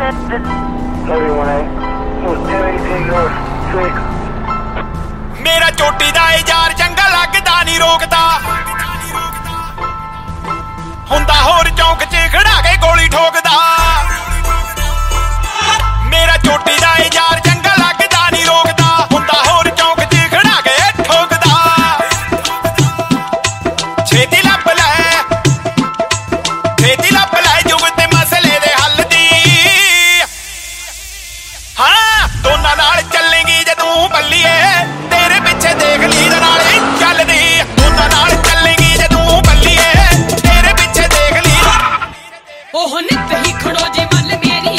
मेरा चोटी दा यार चंगा लगदा नहीं रोकदा हुंदा होर चौंक च खड़ा के गोली ठोकदा मेरा चोटी दा यार चंगा लगदा नहीं रोकदा हुंदा होर चौंक च खड़ा के ठोकदा छेती लप लै जुग ते मसले दे हल दी हाँ दोनां नाल चलेंगी जे तू बल्लीए तेरे पिछे देख लीर नाल चलदी दोनां नाल चलेंगी जे तू बल्लीए तेरे पिछे देख लीर ओह नित ही खड़ो जे मल मेरी